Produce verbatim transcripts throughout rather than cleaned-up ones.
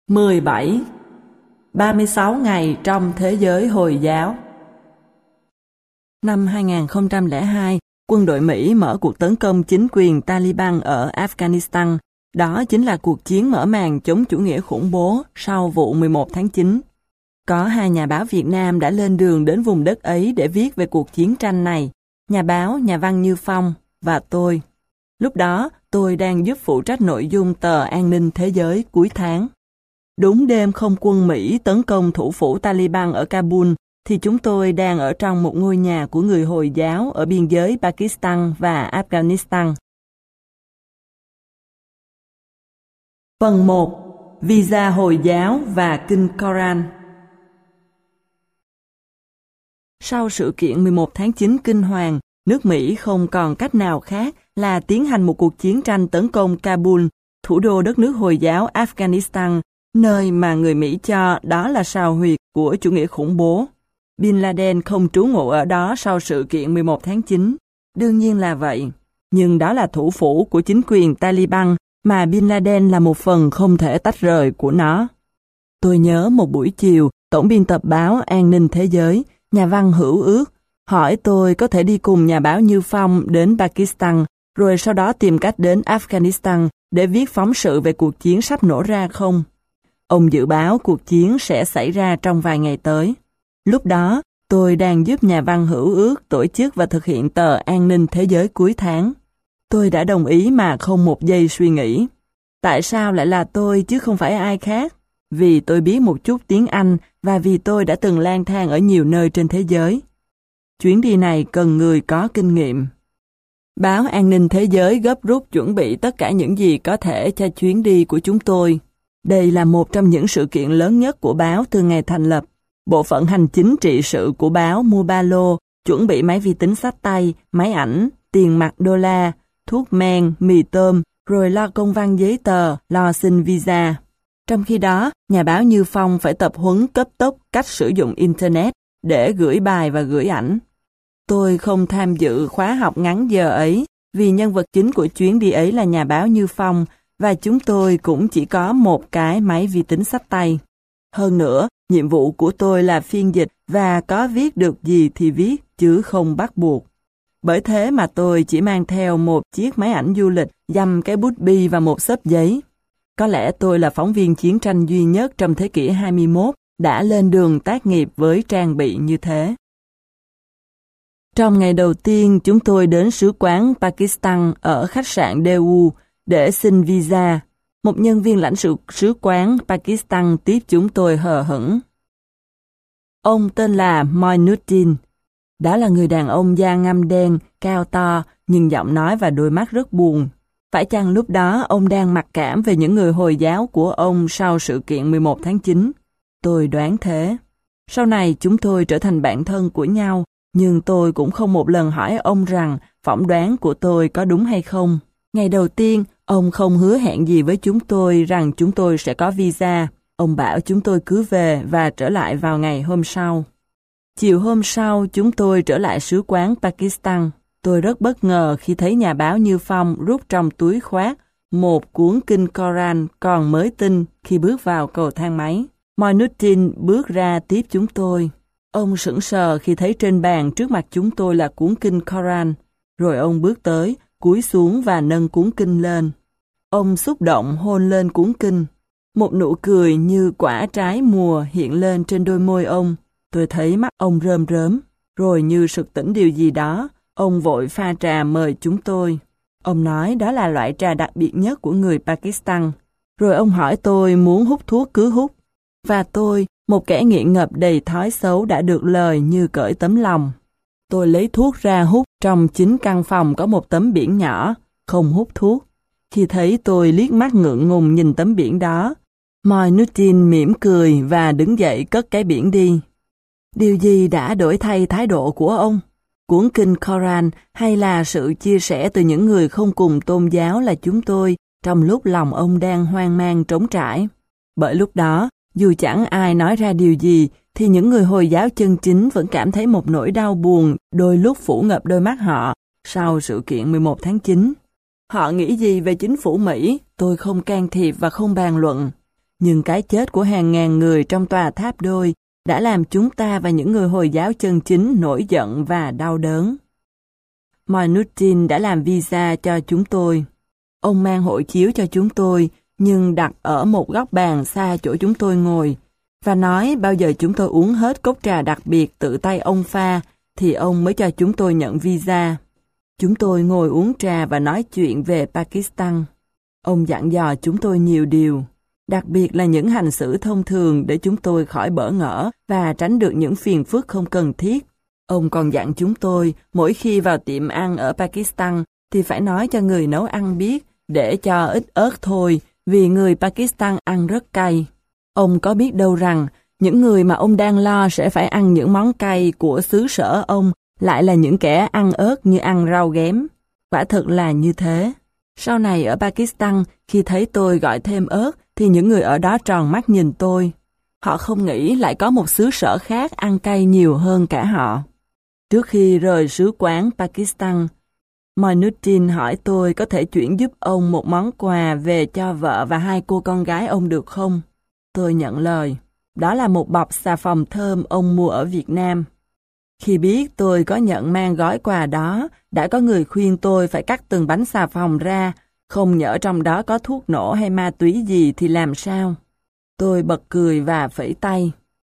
mười bảy. ba mươi sáu ngày trong thế giới Hồi giáo. Năm hai nghìn không trăm lẻ hai, quân đội Mỹ mở cuộc tấn công chính quyền Taliban ở Afghanistan. Đó chính là cuộc chiến mở màn chống chủ nghĩa khủng bố sau vụ mười một tháng chín. Có hai nhà báo Việt Nam đã lên đường đến vùng đất ấy để viết về cuộc chiến tranh này, nhà báo nhà văn Như Phong và tôi. Lúc đó, tôi đang giúp phụ trách nội dung tờ An ninh Thế giới cuối tháng. Đúng đêm không quân Mỹ tấn công thủ phủ Taliban ở Kabul, thì chúng tôi đang ở trong một ngôi nhà của người Hồi giáo ở biên giới Pakistan và Afghanistan. Phần một. Visa Hồi giáo và Kinh Koran. Sau sự kiện mười một tháng chín kinh hoàng, nước Mỹ không còn cách nào khác là tiến hành một cuộc chiến tranh tấn công Kabul, thủ đô đất nước Hồi giáo Afghanistan, nơi mà người Mỹ cho đó là sào huyệt của chủ nghĩa khủng bố. Bin Laden không trú ngụ ở đó sau sự kiện mười một tháng chín. Đương nhiên là vậy. Nhưng đó là thủ phủ của chính quyền Taliban mà Bin Laden là một phần không thể tách rời của nó. Tôi nhớ một buổi chiều, tổng biên tập báo An ninh Thế giới, nhà văn Hữu Ước, hỏi tôi có thể đi cùng nhà báo Như Phong đến Pakistan, rồi sau đó tìm cách đến Afghanistan để viết phóng sự về cuộc chiến sắp nổ ra không? Ông dự báo cuộc chiến sẽ xảy ra trong vài ngày tới. Lúc đó, tôi đang giúp nhà văn Hữu Ước tổ chức và thực hiện tờ An ninh Thế giới cuối tháng. Tôi đã đồng ý mà không một giây suy nghĩ. Tại sao lại là tôi chứ không phải ai khác? Vì tôi biết một chút tiếng Anh và vì tôi đã từng lang thang ở nhiều nơi trên thế giới. Chuyến đi này cần người có kinh nghiệm. Báo An ninh Thế giới gấp rút chuẩn bị tất cả những gì có thể cho chuyến đi của chúng tôi. Đây là một trong những sự kiện lớn nhất của báo từ ngày thành lập. Bộ phận hành chính trị sự của báo mua ba lô, chuẩn bị máy vi tính xách tay, máy ảnh, tiền mặt đô la, thuốc men, mì tôm, rồi lo công văn giấy tờ, lo xin visa. Trong khi đó, nhà báo Như Phong phải tập huấn cấp tốc cách sử dụng Internet để gửi bài và gửi ảnh. Tôi không tham dự khóa học ngắn giờ ấy, vì nhân vật chính của chuyến đi ấy là nhà báo Như Phong, và chúng tôi cũng chỉ có một cái máy vi tính xách tay. Hơn nữa, nhiệm vụ của tôi là phiên dịch và có viết được gì thì viết, chứ không bắt buộc. Bởi thế mà tôi chỉ mang theo một chiếc máy ảnh du lịch, dăm cái bút bi và một xấp giấy. Có lẽ tôi là phóng viên chiến tranh duy nhất trong thế kỷ hai mươi mốt đã lên đường tác nghiệp với trang bị như thế. Trong ngày đầu tiên, chúng tôi đến sứ quán Pakistan ở khách sạn Daewoo để xin visa. Một nhân viên lãnh sự sứ quán Pakistan tiếp chúng tôi hờ hững. Ông tên là Moinuddin. Đó là người đàn ông da ngăm đen, cao to, nhưng giọng nói và đôi mắt rất buồn. Phải chăng lúc đó ông đang mặc cảm về những người Hồi giáo của ông sau sự kiện mười một tháng chín? Tôi đoán thế. Sau này chúng tôi trở thành bạn thân của nhau, nhưng tôi cũng không một lần hỏi ông rằng phỏng đoán của tôi có đúng hay không. Ngày đầu tiên, ông không hứa hẹn gì với chúng tôi rằng chúng tôi sẽ có visa. Ông bảo chúng tôi cứ về và trở lại vào ngày hôm sau. Chiều hôm sau, chúng tôi trở lại sứ quán Pakistan. Tôi rất bất ngờ khi thấy nhà báo Như Phong rút trong túi khoác một cuốn kinh Koran còn mới tinh khi bước vào cầu thang máy. Moinuddin bước ra tiếp chúng tôi. Ông sững sờ khi thấy trên bàn trước mặt chúng tôi là cuốn kinh Koran. Rồi ông bước tới, cúi xuống và nâng cuốn kinh lên. Ông xúc động hôn lên cuốn kinh. Một nụ cười như quả trái mùa hiện lên trên đôi môi ông. Tôi thấy mắt ông rơm rớm. Rồi như sực tỉnh điều gì đó, ông vội pha trà mời chúng tôi. Ông nói đó là loại trà đặc biệt nhất của người Pakistan. Rồi ông hỏi tôi muốn hút thuốc cứ hút. Và tôi, một kẻ nghiện ngập đầy thói xấu đã được lời như cởi tấm lòng. Tôi lấy thuốc ra hút, trong chính căn phòng có một tấm biển nhỏ, không hút thuốc. Khi thấy tôi liếc mắt ngượng ngùng nhìn tấm biển đó, Moinuddin mỉm cười và đứng dậy cất cái biển đi. Điều gì đã đổi thay thái độ của ông? Cuốn kinh Koran hay là sự chia sẻ từ những người không cùng tôn giáo là chúng tôi trong lúc lòng ông đang hoang mang trống trải? Bởi lúc đó, dù chẳng ai nói ra điều gì, thì những người Hồi giáo chân chính vẫn cảm thấy một nỗi đau buồn đôi lúc phủ ngập đôi mắt họ sau sự kiện mười một tháng chín. Họ nghĩ gì về chính phủ Mỹ, tôi không can thiệp và không bàn luận. Nhưng cái chết của hàng ngàn người trong tòa tháp đôi đã làm chúng ta và những người Hồi giáo chân chính nổi giận và đau đớn. Moinuddin đã làm visa cho chúng tôi. Ông mang hộ chiếu cho chúng tôi, nhưng đặt ở một góc bàn xa chỗ chúng tôi ngồi, và nói bao giờ chúng tôi uống hết cốc trà đặc biệt tự tay ông pha, thì ông mới cho chúng tôi nhận visa. Chúng tôi ngồi uống trà và nói chuyện về Pakistan. Ông dặn dò chúng tôi nhiều điều, đặc biệt là những hành xử thông thường để chúng tôi khỏi bỡ ngỡ và tránh được những phiền phức không cần thiết. Ông còn dặn chúng tôi mỗi khi vào tiệm ăn ở Pakistan thì phải nói cho người nấu ăn biết để cho ít ớt thôi, vì người Pakistan ăn rất cay. Ông có biết đâu rằng những người mà ông đang lo sẽ phải ăn những món cay của xứ sở ông lại là những kẻ ăn ớt như ăn rau ghém. Quả thật là như thế. Sau này ở Pakistan, khi thấy tôi gọi thêm ớt, thì những người ở đó tròn mắt nhìn tôi. Họ không nghĩ lại có một xứ sở khác ăn cay nhiều hơn cả họ. Trước khi rời sứ quán Pakistan, Moinuddin hỏi tôi có thể chuyển giúp ông một món quà về cho vợ và hai cô con gái ông được không? Tôi nhận lời. Đó là một bọc xà phòng thơm ông mua ở Việt Nam. Khi biết tôi có nhận mang gói quà đó, đã có người khuyên tôi phải cắt từng bánh xà phòng ra, không nhỡ trong đó có thuốc nổ hay ma túy gì thì làm sao? Tôi bật cười và phẩy tay.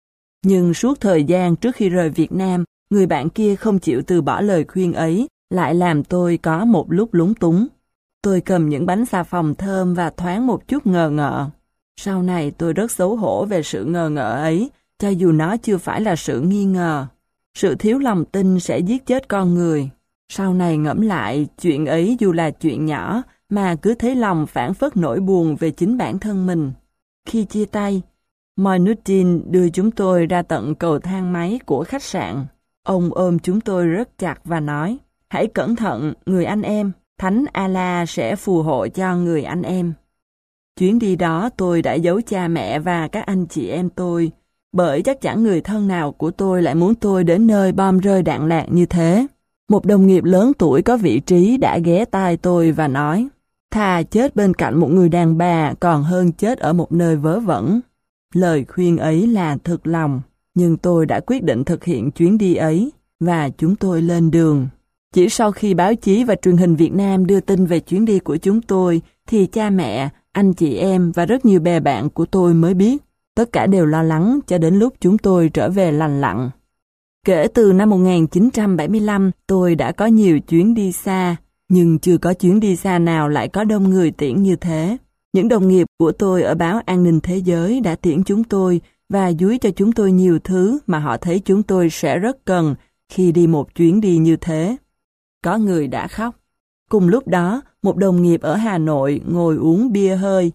Nhưng suốt thời gian trước khi rời Việt Nam, người bạn kia không chịu từ bỏ lời khuyên ấy, lại làm tôi có một lúc lúng túng. Tôi cầm những bánh xà phòng thơm và thoáng một chút ngờ ngợ. Sau này tôi rất xấu hổ về sự ngờ ngợ ấy, cho dù nó chưa phải là sự nghi ngờ. Sự thiếu lòng tin sẽ giết chết con người. Sau này ngẫm lại, chuyện ấy dù là chuyện nhỏ, mà cứ thấy lòng phảng phất nỗi buồn về chính bản thân mình. Khi chia tay, Moinuddin đưa chúng tôi ra tận cầu thang máy của khách sạn. Ông ôm chúng tôi rất chặt và nói, hãy cẩn thận, người anh em, Thánh Allah sẽ phù hộ cho người anh em. Chuyến đi đó tôi đã giấu cha mẹ và các anh chị em tôi, bởi chắc chắn người thân nào của tôi lại muốn tôi đến nơi bom rơi đạn lạc như thế. Một đồng nghiệp lớn tuổi có vị trí đã ghé tai tôi và nói, thà chết bên cạnh một người đàn bà còn hơn chết ở một nơi vớ vẩn. Lời khuyên ấy là thực lòng, nhưng tôi đã quyết định thực hiện chuyến đi ấy, và chúng tôi lên đường. Chỉ sau khi báo chí và truyền hình Việt Nam đưa tin về chuyến đi của chúng tôi, thì cha mẹ, anh chị em và rất nhiều bè bạn của tôi mới biết. Tất cả đều lo lắng cho đến lúc chúng tôi trở về lành lặn. Kể từ năm một nghìn chín trăm bảy mươi lăm, tôi đã có nhiều chuyến đi xa, nhưng chưa có chuyến đi xa nào lại có đông người tiễn như thế. Những đồng nghiệp của tôi ở báo An ninh Thế giới đã tiễn chúng tôi và dúi cho chúng tôi nhiều thứ mà họ thấy chúng tôi sẽ rất cần khi đi một chuyến đi như thế. Có người đã khóc. Cùng lúc đó, một đồng nghiệp ở Hà Nội ngồi uống bia hơi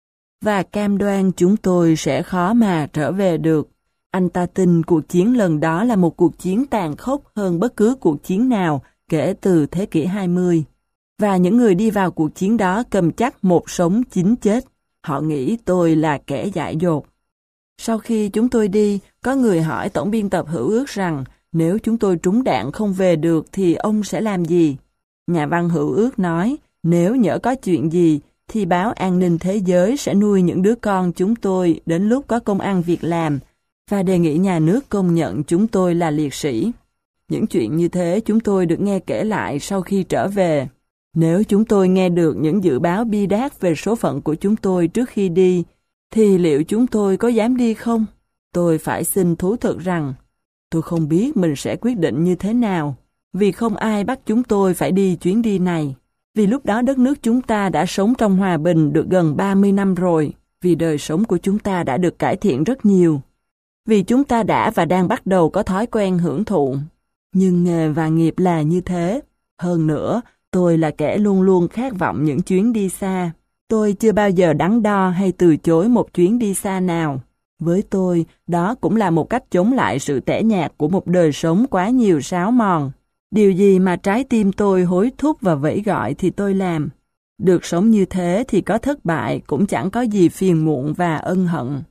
và cam đoan chúng tôi sẽ khó mà trở về được. Anh ta tin cuộc chiến lần đó là một cuộc chiến tàn khốc hơn bất cứ cuộc chiến nào kể từ thế kỷ hai mươi. Và những người đi vào cuộc chiến đó cầm chắc một sống chín chết. Họ nghĩ tôi là kẻ dại dột. Sau khi chúng tôi đi, có người hỏi tổng biên tập Hữu Ước rằng nếu chúng tôi trúng đạn không về được thì ông sẽ làm gì? Nhà văn Hữu Ước nói, nếu nhỡ có chuyện gì, thì báo An ninh Thế giới sẽ nuôi những đứa con chúng tôi đến lúc có công ăn việc làm, và đề nghị nhà nước công nhận chúng tôi là liệt sĩ. Những chuyện như thế chúng tôi được nghe kể lại sau khi trở về. Nếu chúng tôi nghe được những dự báo bi đát về số phận của chúng tôi trước khi đi, thì liệu chúng tôi có dám đi không? Tôi phải xin thú thực rằng, tôi không biết mình sẽ quyết định như thế nào, vì không ai bắt chúng tôi phải đi chuyến đi này. Vì lúc đó đất nước chúng ta đã sống trong hòa bình được gần ba mươi năm rồi, vì đời sống của chúng ta đã được cải thiện rất nhiều. Vì chúng ta đã và đang bắt đầu có thói quen hưởng thụ. Nhưng nghề và nghiệp là như thế. Hơn nữa, tôi là kẻ luôn luôn khát vọng những chuyến đi xa. Tôi chưa bao giờ đắn đo hay từ chối một chuyến đi xa nào. Với tôi, đó cũng là một cách chống lại sự tẻ nhạt của một đời sống quá nhiều sáo mòn. Điều gì mà trái tim tôi hối thúc và vẫy gọi thì tôi làm. Được sống như thế thì có thất bại cũng chẳng có gì phiền muộn và ân hận.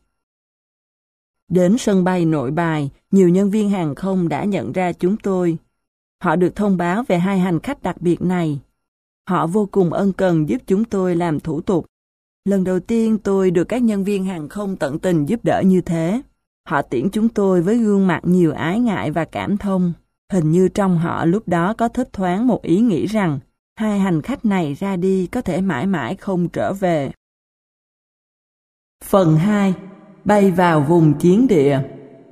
Đến sân bay Nội Bài, nhiều nhân viên hàng không đã nhận ra chúng tôi. Họ được thông báo về hai hành khách đặc biệt này. Họ vô cùng ân cần giúp chúng tôi làm thủ tục. Lần đầu tiên tôi được các nhân viên hàng không tận tình giúp đỡ như thế. Họ tiễn chúng tôi với gương mặt nhiều ái ngại và cảm thông. Hình như trong họ lúc đó có thấp thoáng một ý nghĩ rằng hai hành khách này ra đi có thể mãi mãi không trở về. Phần hai. Bay vào vùng chiến địa.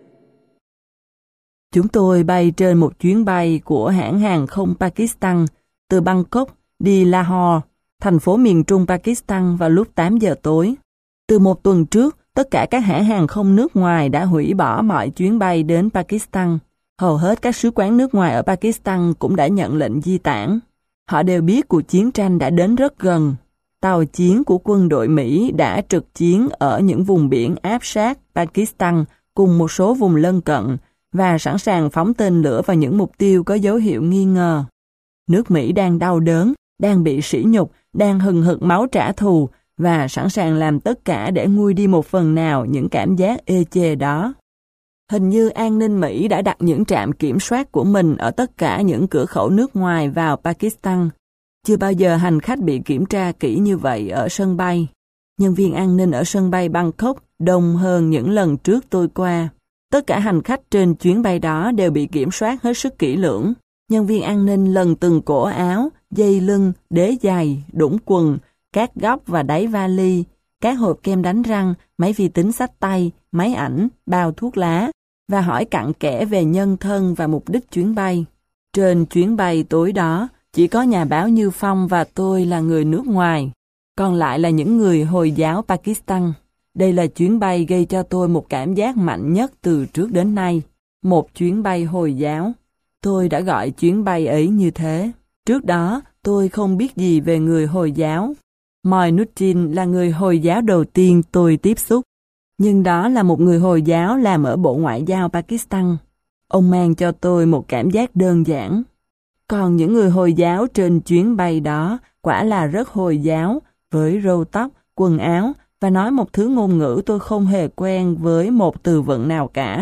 Chúng tôi bay trên một chuyến bay của hãng hàng không Pakistan từ Bangkok đi Lahore, thành phố miền trung Pakistan vào lúc tám giờ tối. Từ một tuần trước, tất cả các hãng hàng không nước ngoài đã hủy bỏ mọi chuyến bay đến Pakistan. Hầu hết các sứ quán nước ngoài ở Pakistan cũng đã nhận lệnh di tản. Họ đều biết cuộc chiến tranh đã đến rất gần. Tàu chiến của quân đội Mỹ đã trực chiến ở những vùng biển áp sát Pakistan cùng một số vùng lân cận và sẵn sàng phóng tên lửa vào những mục tiêu có dấu hiệu nghi ngờ. Nước Mỹ đang đau đớn, đang bị sỉ nhục, đang hừng hực máu trả thù và sẵn sàng làm tất cả để nguôi đi một phần nào những cảm giác ê chề đó. Hình như an ninh Mỹ đã đặt những trạm kiểm soát của mình ở tất cả những cửa khẩu nước ngoài vào Pakistan. Chưa bao giờ hành khách bị kiểm tra kỹ như vậy ở sân bay. Nhân viên an ninh ở sân bay Bangkok đông hơn những lần trước tôi qua. Tất cả hành khách trên chuyến bay đó đều bị kiểm soát hết sức kỹ lưỡng. Nhân viên an ninh lần từng cổ áo, dây lưng, đế giày, đũng quần, các góc và đáy vali, các hộp kem đánh răng, máy vi tính xách tay, máy ảnh, bao thuốc lá và hỏi cặn kẽ về nhân thân và mục đích chuyến bay. Trên chuyến bay tối đó, chỉ có nhà báo Như Phong và tôi là người nước ngoài, còn lại là những người Hồi giáo Pakistan. Đây là chuyến bay gây cho tôi một cảm giác mạnh nhất từ trước đến nay, một chuyến bay Hồi giáo. Tôi đã gọi chuyến bay ấy như thế. Trước đó, tôi không biết gì về người Hồi giáo. Moinuddin là người Hồi giáo đầu tiên tôi tiếp xúc. Nhưng đó là một người Hồi giáo làm ở Bộ Ngoại giao Pakistan. Ông mang cho tôi một cảm giác đơn giản. Còn những người Hồi giáo trên chuyến bay đó quả là rất Hồi giáo, với râu tóc, quần áo và nói một thứ ngôn ngữ tôi không hề quen với một từ vựng nào cả.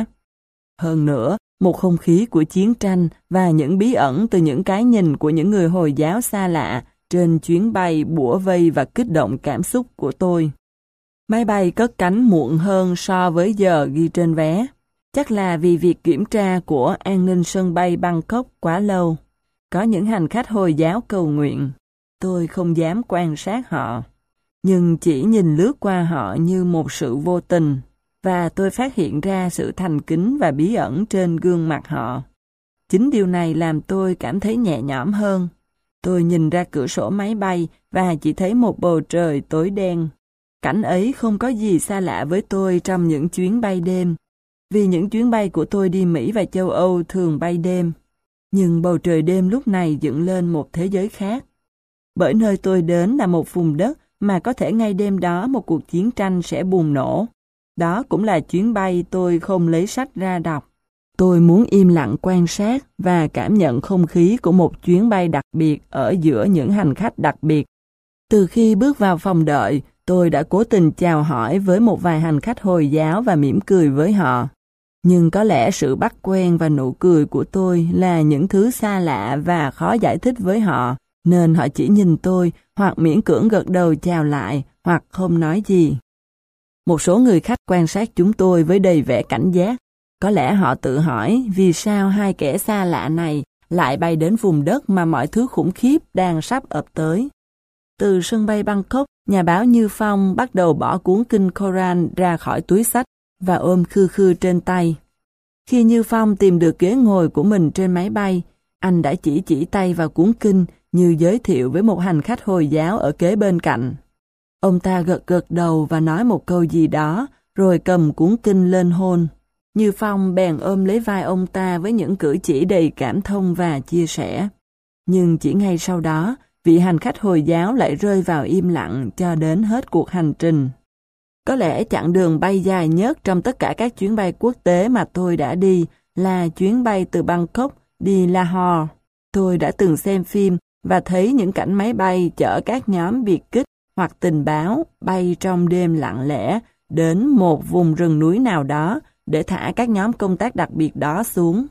Hơn nữa, một không khí của chiến tranh và những bí ẩn từ những cái nhìn của những người Hồi giáo xa lạ trên chuyến bay bủa vây và kích động cảm xúc của tôi. Máy bay cất cánh muộn hơn so với giờ ghi trên vé. Chắc là vì việc kiểm tra của an ninh sân bay Bangkok quá lâu. Có những hành khách Hồi giáo cầu nguyện. Tôi không dám quan sát họ, nhưng chỉ nhìn lướt qua họ như một sự vô tình, và tôi phát hiện ra sự thành kính và bí ẩn trên gương mặt họ. Chính điều này làm tôi cảm thấy nhẹ nhõm hơn. Tôi nhìn ra cửa sổ máy bay và chỉ thấy một bầu trời tối đen. Cảnh ấy không có gì xa lạ với tôi trong những chuyến bay đêm, vì những chuyến bay của tôi đi Mỹ và châu Âu thường bay đêm. Nhưng bầu trời đêm lúc này dựng lên một thế giới khác. Bởi nơi tôi đến là một vùng đất mà có thể ngay đêm đó một cuộc chiến tranh sẽ bùng nổ. Đó cũng là chuyến bay tôi không lấy sách ra đọc. Tôi muốn im lặng quan sát và cảm nhận không khí của một chuyến bay đặc biệt ở giữa những hành khách đặc biệt. Từ khi bước vào phòng đợi, tôi đã cố tình chào hỏi với một vài hành khách Hồi giáo và mỉm cười với họ. Nhưng có lẽ sự bắt quen và nụ cười của tôi là những thứ xa lạ và khó giải thích với họ, nên họ chỉ nhìn tôi hoặc miễn cưỡng gật đầu chào lại hoặc không nói gì. Một số người khách quan sát chúng tôi với đầy vẻ cảnh giác. Có lẽ họ tự hỏi vì sao hai kẻ xa lạ này lại bay đến vùng đất mà mọi thứ khủng khiếp đang sắp ập tới. Từ sân bay Bangkok, nhà báo Như Phong bắt đầu bỏ cuốn kinh Koran ra khỏi túi xách và ôm khư khư trên tay. Khi Như Phong tìm được ghế ngồi của mình trên máy bay, anh đã chỉ chỉ tay vào cuốn kinh như giới thiệu với một hành khách Hồi giáo ở kế bên cạnh. Ông ta gật gật đầu và nói một câu gì đó, rồi cầm cuốn kinh lên hôn. Như Phong bèn ôm lấy vai ông ta với những cử chỉ đầy cảm thông và chia sẻ. Nhưng chỉ ngay sau đó, vị hành khách Hồi giáo lại rơi vào im lặng cho đến hết cuộc hành trình. Có lẽ chặng đường bay dài nhất trong tất cả các chuyến bay quốc tế mà tôi đã đi là chuyến bay từ Bangkok đi Lahore. Tôi đã từng xem phim và thấy những cảnh máy bay chở các nhóm biệt kích hoặc tình báo bay trong đêm lặng lẽ đến một vùng rừng núi nào đó để thả các nhóm công tác đặc biệt đó xuống.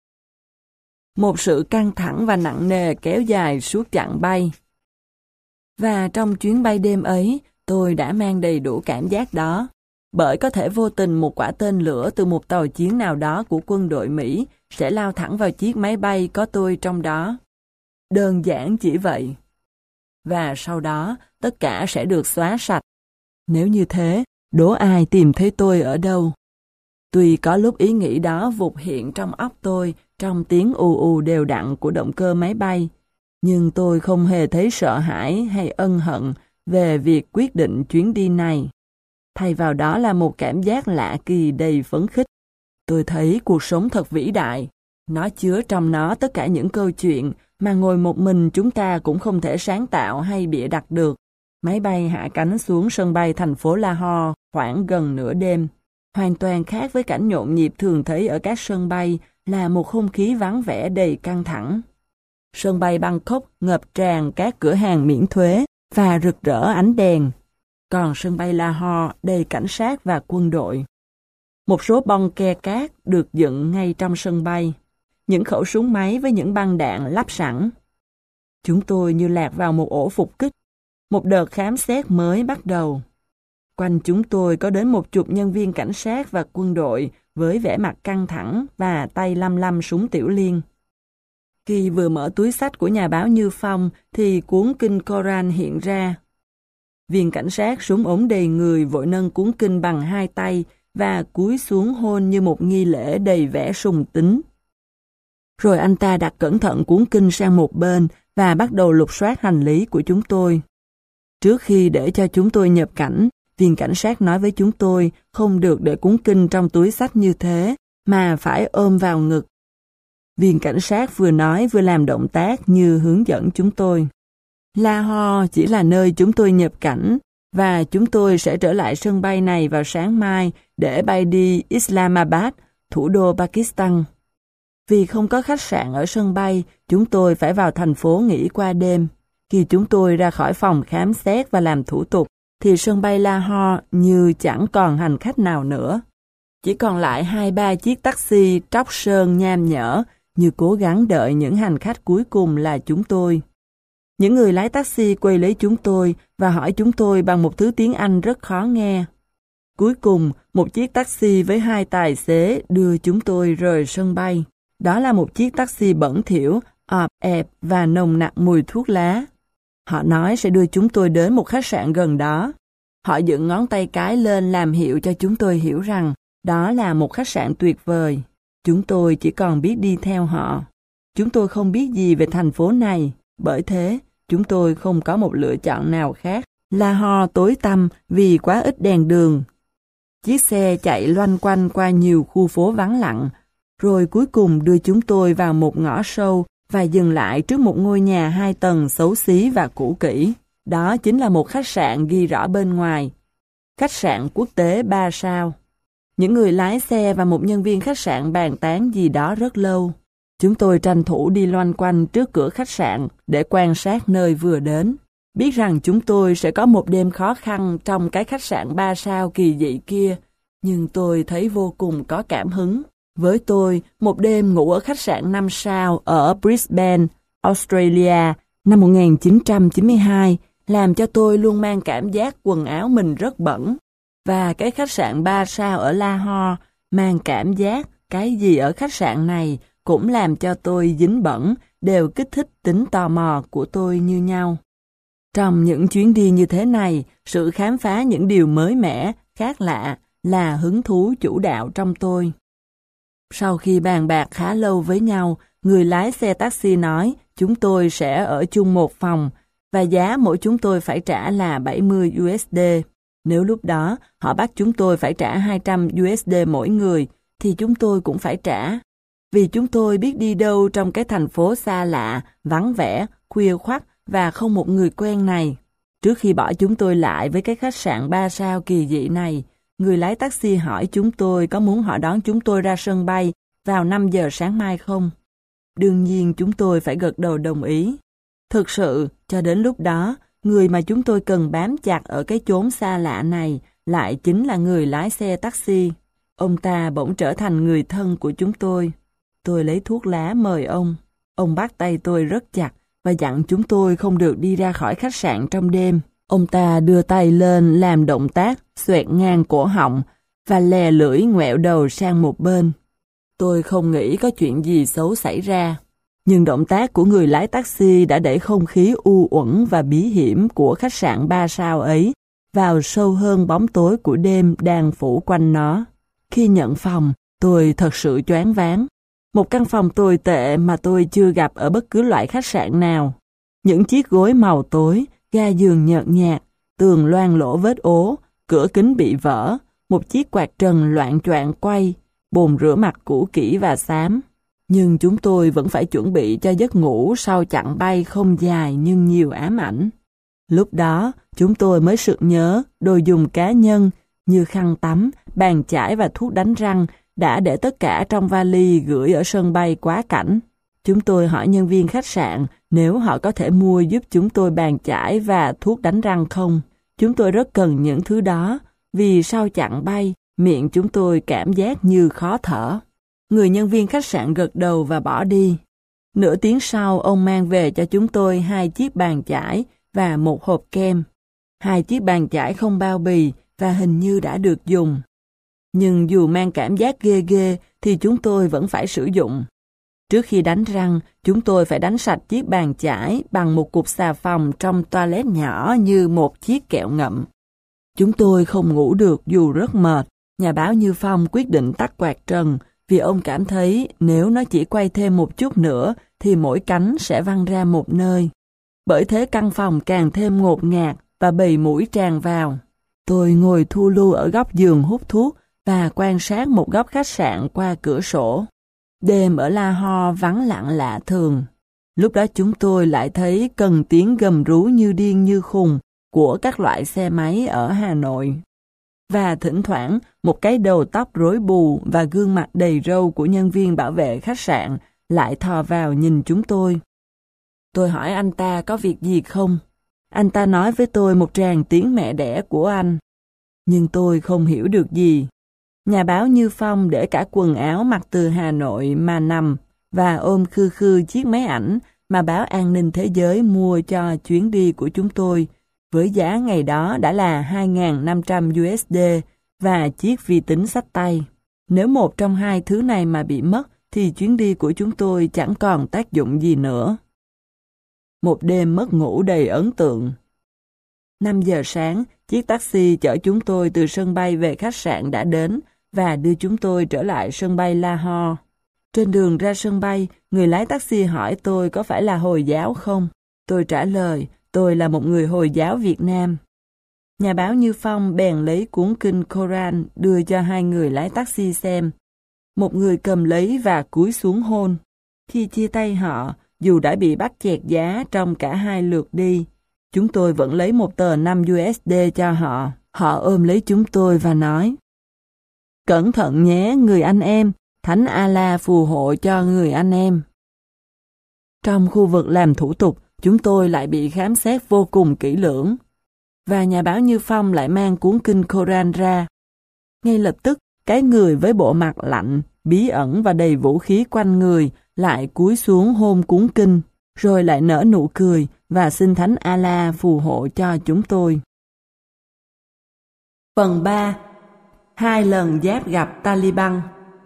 Một sự căng thẳng và nặng nề kéo dài suốt chặng bay. Và trong chuyến bay đêm ấy, Tôi đã mang đầy đủ cảm giác đó, bởi có thể vô tình một quả tên lửa từ một tàu chiến nào đó của quân đội Mỹ sẽ lao thẳng vào chiếc máy bay có tôi trong đó. Đơn giản chỉ vậy. Và sau đó, tất cả sẽ được xóa sạch. Nếu như thế, đố ai tìm thấy tôi ở đâu? Tuy có lúc ý nghĩ đó vụt hiện trong óc tôi trong tiếng ù ù đều đặn của động cơ máy bay, nhưng tôi không hề thấy sợ hãi hay ân hận về việc quyết định chuyến đi này. Thay vào đó là một cảm giác lạ kỳ đầy phấn khích. Tôi thấy cuộc sống thật vĩ đại. Nó chứa trong nó tất cả những câu chuyện mà ngồi một mình chúng ta cũng không thể sáng tạo hay bịa đặt được. Máy bay hạ cánh xuống sân bay thành phố Lahore khoảng gần nửa đêm. Hoàn toàn khác với cảnh nhộn nhịp thường thấy ở các sân bay là một không khí vắng vẻ đầy căng thẳng. Sân bay Bangkok ngập tràn các cửa hàng miễn thuế và rực rỡ ánh đèn. Còn sân bay Lahore đầy cảnh sát và quân đội. Một số bong ke cát được dựng ngay trong sân bay. Những khẩu súng máy với những băng đạn lắp sẵn. Chúng tôi như lạc vào một ổ phục kích. Một đợt khám xét mới bắt đầu. Quanh chúng tôi có đến một chục nhân viên cảnh sát và quân đội với vẻ mặt căng thẳng và tay lăm lăm súng tiểu liên. Khi vừa mở túi xách của nhà báo Như Phong thì cuốn kinh Koran hiện ra. Viên cảnh sát súng ống đầy người vội nâng cuốn kinh bằng hai tay và cúi xuống hôn như một nghi lễ đầy vẻ sùng tín. Rồi anh ta đặt cẩn thận cuốn kinh sang một bên và bắt đầu lục soát hành lý của chúng tôi. Trước khi để cho chúng tôi nhập cảnh, viên cảnh sát nói với chúng tôi không được để cuốn kinh trong túi xách như thế, mà phải ôm vào ngực. Viên cảnh sát vừa nói vừa làm động tác như hướng dẫn chúng tôi. Lahore chỉ là nơi chúng tôi nhập cảnh, và chúng tôi sẽ trở lại sân bay này vào sáng mai để bay đi Islamabad, thủ đô Pakistan. Vì không có khách sạn ở sân bay, chúng tôi phải vào thành phố nghỉ qua đêm. Khi chúng tôi ra khỏi phòng khám xét và làm thủ tục, thì sân bay Lahore như chẳng còn hành khách nào nữa. Chỉ còn lại hai ba chiếc taxi tróc sơn nham nhở, như cố gắng đợi những hành khách cuối cùng là chúng tôi. Những người lái taxi quay lấy chúng tôi và hỏi chúng tôi bằng một thứ tiếng Anh rất khó nghe. Cuối cùng, một chiếc taxi với hai tài xế đưa chúng tôi rời sân bay. Đó là một chiếc taxi bẩn thỉu, ọp ẹp và nồng nặc mùi thuốc lá. Họ nói sẽ đưa chúng tôi đến một khách sạn gần đó. Họ dựng ngón tay cái lên làm hiệu cho chúng tôi hiểu rằng đó là một khách sạn tuyệt vời. Chúng tôi chỉ còn biết đi theo họ. Chúng tôi không biết gì về thành phố này, bởi thế chúng tôi không có một lựa chọn nào khác. Lahore tối tăm vì quá ít đèn đường. Chiếc xe chạy loanh quanh qua nhiều khu phố vắng lặng, rồi cuối cùng đưa chúng tôi vào một ngõ sâu và dừng lại trước một ngôi nhà hai tầng xấu xí và cũ kỹ. Đó chính là một khách sạn ghi rõ bên ngoài. Khách sạn quốc tế ba sao. Những người lái xe và một nhân viên khách sạn bàn tán gì đó rất lâu. Chúng tôi tranh thủ đi loanh quanh trước cửa khách sạn để quan sát nơi vừa đến. Biết rằng chúng tôi sẽ có một đêm khó khăn trong cái khách sạn ba sao kỳ dị kia, nhưng tôi thấy vô cùng có cảm hứng. Với tôi, một đêm ngủ ở khách sạn năm sao ở Brisbane, Australia năm một nghìn chín trăm chín mươi hai làm cho tôi luôn mang cảm giác quần áo mình rất bẩn. Và cái khách sạn ba sao ở Lahore mang cảm giác cái gì ở khách sạn này cũng làm cho tôi dính bẩn, đều kích thích tính tò mò của tôi như nhau. Trong những chuyến đi như thế này, sự khám phá những điều mới mẻ, khác lạ là hứng thú chủ đạo trong tôi. Sau khi bàn bạc khá lâu với nhau, người lái xe taxi nói chúng tôi sẽ ở chung một phòng và giá mỗi chúng tôi phải trả là bảy mươi đô la. Nếu lúc đó họ bắt chúng tôi phải trả hai trăm đô la mỗi người thì chúng tôi cũng phải trả. Vì chúng tôi biết đi đâu trong cái thành phố xa lạ, vắng vẻ, khuya khoắt và không một người quen này. Trước khi bỏ chúng tôi lại với cái khách sạn ba sao kỳ dị này, người lái taxi hỏi chúng tôi có muốn họ đón chúng tôi ra sân bay vào năm giờ sáng mai không. Đương nhiên chúng tôi phải gật đầu đồng ý. Thực sự, cho đến lúc đó, người mà chúng tôi cần bám chặt ở cái chốn xa lạ này lại chính là người lái xe taxi. Ông ta bỗng trở thành người thân của chúng tôi. Tôi lấy thuốc lá mời ông. Ông bắt tay tôi rất chặt và dặn chúng tôi không được đi ra khỏi khách sạn trong đêm. Ông ta đưa tay lên làm động tác xoẹt ngang cổ họng và lè lưỡi ngoẹo đầu sang một bên. Tôi không nghĩ có chuyện gì xấu xảy ra, nhưng động tác của người lái taxi đã đẩy không khí u uẩn và bí hiểm của khách sạn ba sao ấy vào sâu hơn bóng tối của đêm đang phủ quanh nó. Khi nhận phòng, tôi thật sự choáng váng. Một căn phòng tồi tệ mà tôi chưa gặp ở bất cứ loại khách sạn nào. Những chiếc gối màu tối, ga giường nhợt nhạt, tường loang lỗ vết ố, cửa kính bị vỡ, một chiếc quạt trần loạng choạng quay, bồn rửa mặt cũ kỹ và xám. Nhưng chúng tôi vẫn phải chuẩn bị cho giấc ngủ sau chặng bay không dài nhưng nhiều ám ảnh. Lúc đó, chúng tôi mới sực nhớ đồ dùng cá nhân như khăn tắm, bàn chải và thuốc đánh răng đã để tất cả trong vali gửi ở sân bay quá cảnh. Chúng tôi hỏi nhân viên khách sạn nếu họ có thể mua giúp chúng tôi bàn chải và thuốc đánh răng không. Chúng tôi rất cần những thứ đó, vì sau chặng bay, miệng chúng tôi cảm giác như khó thở. Người nhân viên khách sạn gật đầu và bỏ đi. Nửa tiếng sau, ông mang về cho chúng tôi hai chiếc bàn chải và một hộp kem. Hai chiếc bàn chải không bao bì và hình như đã được dùng. Nhưng dù mang cảm giác ghê ghê thì chúng tôi vẫn phải sử dụng. Trước khi đánh răng, chúng tôi phải đánh sạch chiếc bàn chải bằng một cục xà phòng trong toilet nhỏ như một chiếc kẹo ngậm. Chúng tôi không ngủ được dù rất mệt. Nhà báo Như Phong quyết định tắt quạt trần vì ông cảm thấy nếu nó chỉ quay thêm một chút nữa thì mỗi cánh sẽ văng ra một nơi. Bởi thế căn phòng càng thêm ngột ngạt và bầy muỗi tràn vào. Tôi ngồi thu lu ở góc giường hút thuốc và quan sát một góc khách sạn qua cửa sổ. Đêm ở Lahore vắng lặng lạ thường. Lúc đó chúng tôi lại thấy cần tiếng gầm rú như điên như khùng của các loại xe máy ở Hà Nội. Và thỉnh thoảng một cái đầu tóc rối bù và gương mặt đầy râu của nhân viên bảo vệ khách sạn lại thò vào nhìn chúng tôi. Tôi hỏi anh ta có việc gì không? Anh ta nói với tôi một tràng tiếng mẹ đẻ của anh. Nhưng tôi không hiểu được gì. Nhà báo Như Phong để cả quần áo mặc từ Hà Nội mà nằm và ôm khư khư chiếc máy ảnh mà báo An ninh Thế giới mua cho chuyến đi của chúng tôi, với giá ngày đó đã là hai nghìn năm trăm đô la và chiếc vi tính xách tay. Nếu một trong hai thứ này mà bị mất thì chuyến đi của chúng tôi chẳng còn tác dụng gì nữa. Một đêm mất ngủ đầy ấn tượng. năm giờ sáng, chiếc taxi chở chúng tôi từ sân bay về khách sạn đã đến và đưa chúng tôi trở lại sân bay Lahore. Trên đường ra sân bay, người lái taxi hỏi tôi có phải là Hồi giáo không? Tôi trả lời, tôi là một người Hồi giáo Việt Nam. Nhà báo Như Phong bèn lấy cuốn kinh Koran đưa cho hai người lái taxi xem. Một người cầm lấy và cúi xuống hôn. Khi chia tay họ, dù đã bị bắt chẹt giá trong cả hai lượt đi, chúng tôi vẫn lấy một tờ năm đô la cho họ. Họ ôm lấy chúng tôi và nói: "Cẩn thận nhé người anh em, Thánh Allah phù hộ cho người anh em." Trong khu vực làm thủ tục, chúng tôi lại bị khám xét vô cùng kỹ lưỡng. Và nhà báo Như Phong lại mang cuốn kinh Koran ra. Ngay lập tức, cái người với bộ mặt lạnh, bí ẩn và đầy vũ khí quanh người lại cúi xuống hôn cuốn kinh, rồi lại nở nụ cười và xin Thánh Allah phù hộ cho chúng tôi. Phần ba. Hai lần giáp gặp Taliban.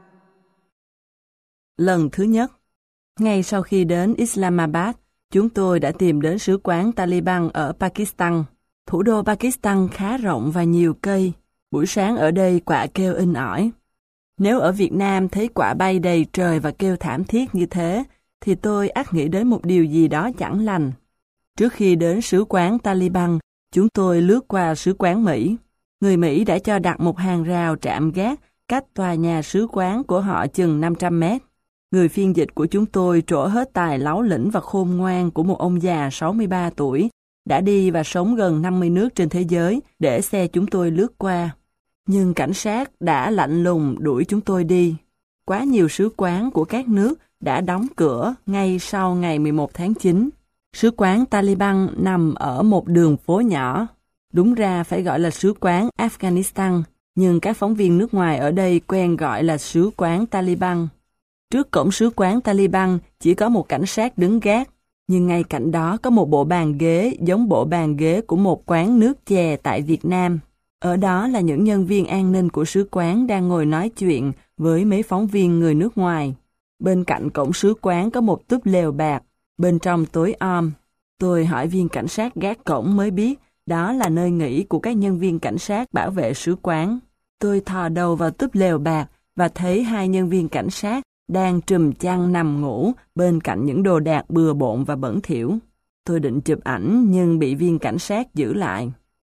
Lần thứ nhất, ngay sau khi đến Islamabad, chúng tôi đã tìm đến sứ quán Taliban ở Pakistan. Thủ đô Pakistan khá rộng và nhiều cây. Buổi sáng ở đây quạ kêu inh ỏi. Nếu ở Việt Nam thấy quạ bay đầy trời và kêu thảm thiết như thế, thì tôi ắt nghĩ đến một điều gì đó chẳng lành. Trước khi đến sứ quán Taliban, chúng tôi lướt qua sứ quán Mỹ. Người Mỹ đã cho đặt một hàng rào trạm gác cách tòa nhà sứ quán của họ chừng năm trăm mét. Người phiên dịch của chúng tôi trổ hết tài láu lĩnh và khôn ngoan của một ông già sáu mươi ba tuổi, đã đi và sống gần năm mươi nước trên thế giới để xe chúng tôi lướt qua. Nhưng cảnh sát đã lạnh lùng đuổi chúng tôi đi. Quá nhiều sứ quán của các nước đã đóng cửa ngay sau ngày mười một tháng chín. Sứ quán Taliban nằm ở một đường phố nhỏ. Đúng ra phải gọi là sứ quán Afghanistan, nhưng các phóng viên nước ngoài ở đây quen gọi là sứ quán Taliban. Trước cổng sứ quán Taliban chỉ có một cảnh sát đứng gác. Nhưng ngay cạnh đó có một bộ bàn ghế giống bộ bàn ghế của một quán nước chè tại Việt Nam. Ở đó là những nhân viên an ninh của sứ quán đang ngồi nói chuyện với mấy phóng viên người nước ngoài. Bên cạnh cổng sứ quán có một túp lều bạt, bên trong tối om. Tôi hỏi viên cảnh sát gác cổng mới biết đó là nơi nghỉ của các nhân viên cảnh sát bảo vệ sứ quán. Tôi thò đầu vào túp lều bạt và thấy hai nhân viên cảnh sát đang trùm chăn nằm ngủ bên cạnh những đồ đạc bừa bộn và bẩn thỉu. Tôi định chụp ảnh nhưng bị viên cảnh sát giữ lại.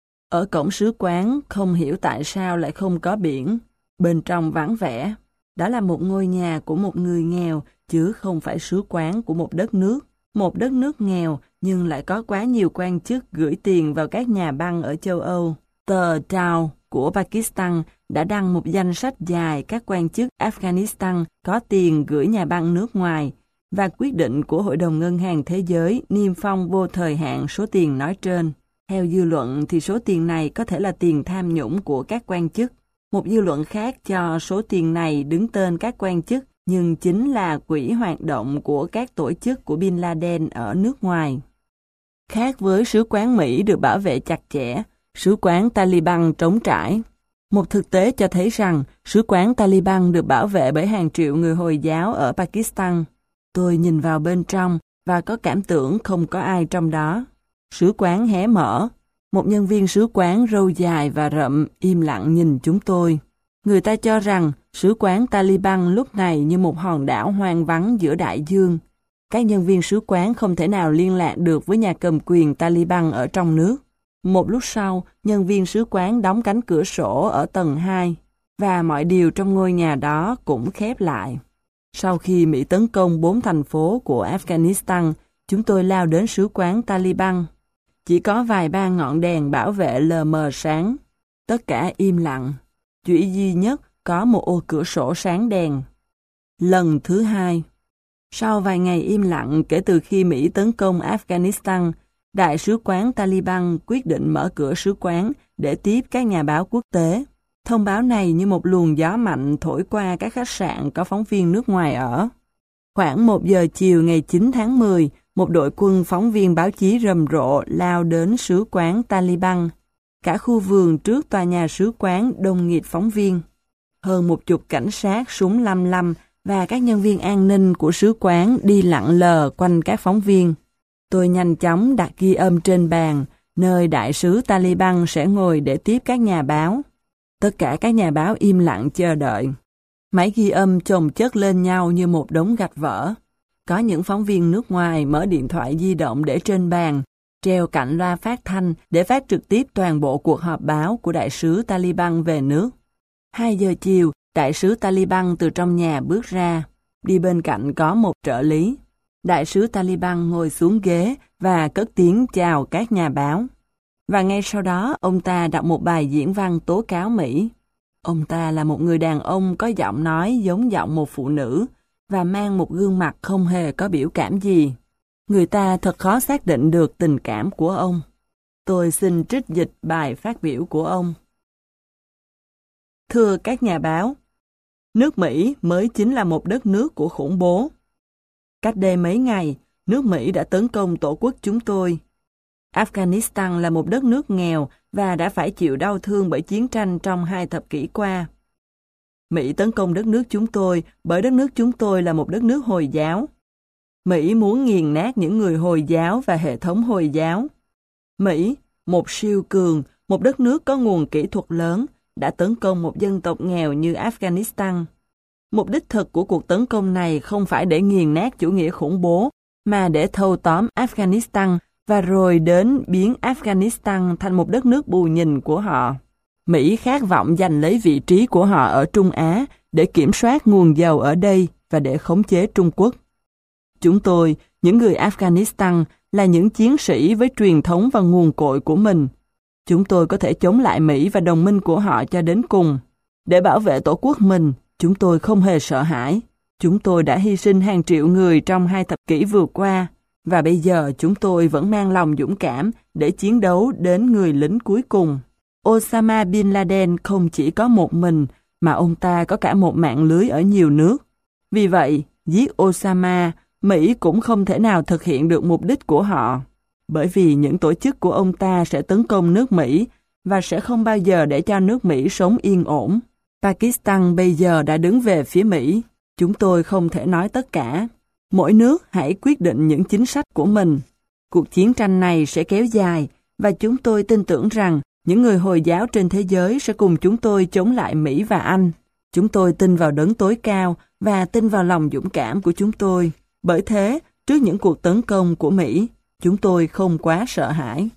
Ở cổng sứ quán không hiểu tại sao lại không có biển. Bên trong vắng vẻ. Đó là một ngôi nhà của một người nghèo chứ không phải sứ quán của một đất nước. Một đất nước nghèo nhưng lại có quá nhiều quan chức gửi tiền vào các nhà băng ở châu Âu. Tờ Dow của Pakistan đã đăng một danh sách dài các quan chức Afghanistan có tiền gửi nhà băng nước ngoài và quyết định của Hội đồng Ngân hàng Thế giới niêm phong vô thời hạn số tiền nói trên. Theo dư luận thì số tiền này có thể là tiền tham nhũng của các quan chức. Một dư luận khác cho số tiền này đứng tên các quan chức nhưng chính là quỹ hoạt động của các tổ chức của Bin Laden ở nước ngoài. Khác với sứ quán Mỹ được bảo vệ chặt chẽ, sứ quán Taliban trống trải. Một thực tế cho thấy rằng sứ quán Taliban được bảo vệ bởi hàng triệu người Hồi giáo ở Pakistan. Tôi nhìn vào bên trong và có cảm tưởng không có ai trong đó. Sứ quán hé mở. Một nhân viên sứ quán râu dài và rậm im lặng nhìn chúng tôi. Người ta cho rằng sứ quán Taliban lúc này như một hòn đảo hoang vắng giữa đại dương. Các nhân viên sứ quán không thể nào liên lạc được với nhà cầm quyền Taliban ở trong nước. Một lúc sau, nhân viên sứ quán đóng cánh cửa sổ ở tầng hai và mọi điều trong ngôi nhà đó cũng khép lại. Sau khi Mỹ tấn công bốn thành phố của Afghanistan, chúng tôi lao đến sứ quán Taliban. Chỉ có vài ba ngọn đèn bảo vệ lờ mờ sáng. Tất cả im lặng. Chỉ duy nhất có một ô cửa sổ sáng đèn. Lần thứ hai. Sau vài ngày im lặng kể từ khi Mỹ tấn công Afghanistan, Đại sứ quán Taliban quyết định mở cửa sứ quán để tiếp các nhà báo quốc tế. Thông báo này như một luồng gió mạnh thổi qua các khách sạn có phóng viên nước ngoài ở. Khoảng một giờ chiều ngày chín tháng mười, một đội quân phóng viên báo chí rầm rộ lao đến sứ quán Taliban. Cả khu vườn trước tòa nhà sứ quán đông nghịt phóng viên. Hơn một chục cảnh sát súng lăm lăm và các nhân viên an ninh của sứ quán đi lặng lờ quanh các phóng viên. Tôi nhanh chóng đặt ghi âm trên bàn, nơi đại sứ Taliban sẽ ngồi để tiếp các nhà báo. Tất cả các nhà báo im lặng chờ đợi. Máy ghi âm chồng chất lên nhau như một đống gạch vỡ. Có những phóng viên nước ngoài mở điện thoại di động để trên bàn, treo cạnh loa phát thanh để phát trực tiếp toàn bộ cuộc họp báo của đại sứ Taliban về nước. Hai giờ chiều, đại sứ Taliban từ trong nhà bước ra. Đi bên cạnh có một trợ lý. Đại sứ Taliban ngồi xuống ghế và cất tiếng chào các nhà báo. Và ngay sau đó, ông ta đọc một bài diễn văn tố cáo Mỹ. Ông ta là một người đàn ông có giọng nói giống giọng một phụ nữ và mang một gương mặt không hề có biểu cảm gì. Người ta thật khó xác định được tình cảm của ông. Tôi xin trích dịch bài phát biểu của ông. Thưa các nhà báo, nước Mỹ mới chính là một đất nước của khủng bố. Cách đây mấy ngày, nước Mỹ đã tấn công tổ quốc chúng tôi. Afghanistan là một đất nước nghèo và đã phải chịu đau thương bởi chiến tranh trong hai thập kỷ qua. Mỹ tấn công đất nước chúng tôi bởi đất nước chúng tôi là một đất nước Hồi giáo. Mỹ muốn nghiền nát những người Hồi giáo và hệ thống Hồi giáo. Mỹ, một siêu cường, một đất nước có nguồn kỹ thuật lớn, đã tấn công một dân tộc nghèo như Afghanistan. Mục đích thực của cuộc tấn công này không phải để nghiền nát chủ nghĩa khủng bố, mà để thâu tóm Afghanistan và rồi đến biến Afghanistan thành một đất nước bù nhìn của họ. Mỹ khát vọng giành lấy vị trí của họ ở Trung Á để kiểm soát nguồn dầu ở đây và để khống chế Trung Quốc. Chúng tôi, những người Afghanistan, là những chiến sĩ với truyền thống và nguồn cội của mình. Chúng tôi có thể chống lại Mỹ và đồng minh của họ cho đến cùng. Để bảo vệ tổ quốc mình, chúng tôi không hề sợ hãi. Chúng tôi đã hy sinh hàng triệu người trong hai thập kỷ vừa qua, và bây giờ chúng tôi vẫn mang lòng dũng cảm để chiến đấu đến người lính cuối cùng. Osama Bin Laden không chỉ có một mình, mà ông ta có cả một mạng lưới ở nhiều nước. Vì vậy, giết Osama Mỹ cũng không thể nào thực hiện được mục đích của họ, bởi vì những tổ chức của ông ta sẽ tấn công nước Mỹ và sẽ không bao giờ để cho nước Mỹ sống yên ổn. Pakistan bây giờ đã đứng về phía Mỹ. Chúng tôi không thể nói tất cả. Mỗi nước hãy quyết định những chính sách của mình. Cuộc chiến tranh này sẽ kéo dài và chúng tôi tin tưởng rằng những người Hồi giáo trên thế giới sẽ cùng chúng tôi chống lại Mỹ và Anh. Chúng tôi tin vào đấng tối cao và tin vào lòng dũng cảm của chúng tôi. Bởi thế, trước những cuộc tấn công của Mỹ, chúng tôi không quá sợ hãi.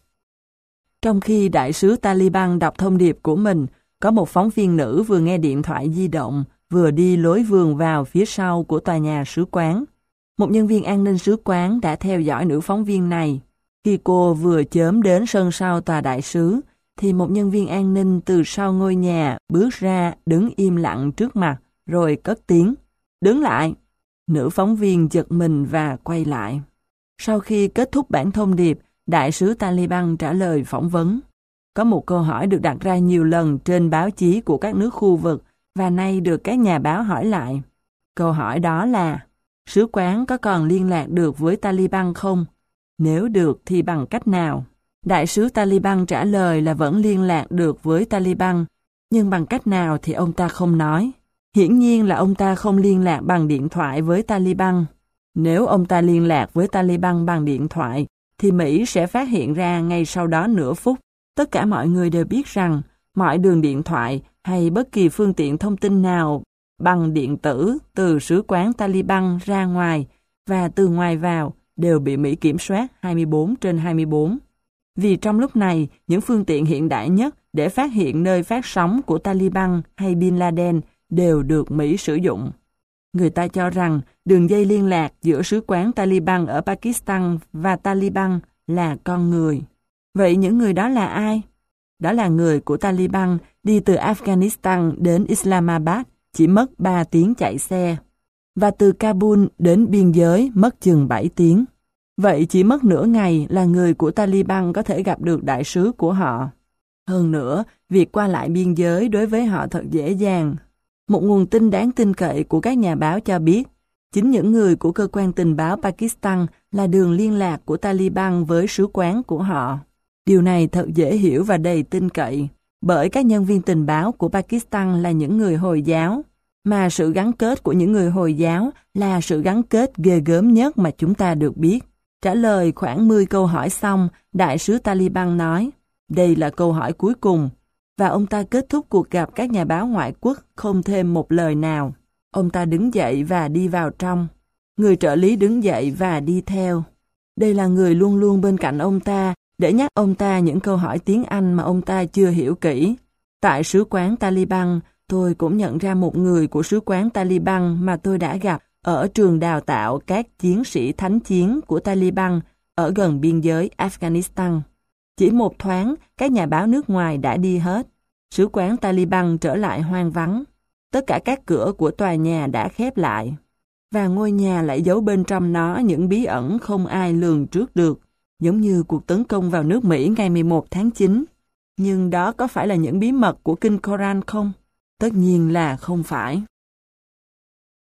Trong khi đại sứ Taliban đọc thông điệp của mình, có một phóng viên nữ vừa nghe điện thoại di động, vừa đi lối vườn vào phía sau của tòa nhà sứ quán. Một nhân viên an ninh sứ quán đã theo dõi nữ phóng viên này. Khi cô vừa chớm đến sân sau tòa đại sứ, thì một nhân viên an ninh từ sau ngôi nhà bước ra đứng im lặng trước mặt, rồi cất tiếng. Đứng lại! Nữ phóng viên giật mình và quay lại. Sau khi kết thúc bản thông điệp, đại sứ Taliban trả lời phỏng vấn. Có một câu hỏi được đặt ra nhiều lần trên báo chí của các nước khu vực và nay được các nhà báo hỏi lại. Câu hỏi đó là, sứ quán có còn liên lạc được với Taliban không? Nếu được thì bằng cách nào? Đại sứ Taliban trả lời là vẫn liên lạc được với Taliban, nhưng bằng cách nào thì ông ta không nói. Hiển nhiên là ông ta không liên lạc bằng điện thoại với Taliban. Nếu ông ta liên lạc với Taliban bằng điện thoại, thì Mỹ sẽ phát hiện ra ngay sau đó nửa phút. Tất cả mọi người đều biết rằng mọi đường điện thoại hay bất kỳ phương tiện thông tin nào bằng điện tử từ sứ quán Taliban ra ngoài và từ ngoài vào đều bị Mỹ kiểm soát hai mươi bốn trên hai mươi bốn. Vì trong lúc này, những phương tiện hiện đại nhất để phát hiện nơi phát sóng của Taliban hay Bin Laden đều được Mỹ sử dụng. Người ta cho rằng đường dây liên lạc giữa sứ quán Taliban ở Pakistan và Taliban là con người. Vậy những người đó là ai? Đó là người của Taliban đi từ Afghanistan đến Islamabad chỉ mất ba tiếng chạy xe, và từ Kabul đến biên giới mất chừng bảy tiếng. Vậy chỉ mất nửa ngày là người của Taliban có thể gặp được đại sứ của họ. Hơn nữa, việc qua lại biên giới đối với họ thật dễ dàng. Một nguồn tin đáng tin cậy của các nhà báo cho biết, chính những người của cơ quan tình báo Pakistan là đường liên lạc của Taliban với sứ quán của họ. Điều này thật dễ hiểu và đầy tin cậy, bởi các nhân viên tình báo của Pakistan là những người Hồi giáo, mà sự gắn kết của những người Hồi giáo là sự gắn kết ghê gớm nhất mà chúng ta được biết. Trả lời khoảng mười câu hỏi xong, đại sứ Taliban nói, đây là câu hỏi cuối cùng, và ông ta kết thúc cuộc gặp các nhà báo ngoại quốc không thêm một lời nào. Ông ta đứng dậy và đi vào trong. Người trợ lý đứng dậy và đi theo. Đây là người luôn luôn bên cạnh ông ta để nhắc ông ta những câu hỏi tiếng Anh mà ông ta chưa hiểu kỹ. Tại sứ quán Taliban, tôi cũng nhận ra một người của sứ quán Taliban mà tôi đã gặp ở trường đào tạo các chiến sĩ thánh chiến của Taliban ở gần biên giới Afghanistan. Chỉ một thoáng, các nhà báo nước ngoài đã đi hết. Sứ quán Taliban trở lại hoang vắng. Tất cả các cửa của tòa nhà đã khép lại. Và ngôi nhà lại giấu bên trong nó những bí ẩn không ai lường trước được, giống như cuộc tấn công vào nước Mỹ ngày mười một tháng chín. Nhưng đó có phải là những bí mật của Kinh Koran không? Tất nhiên là không phải.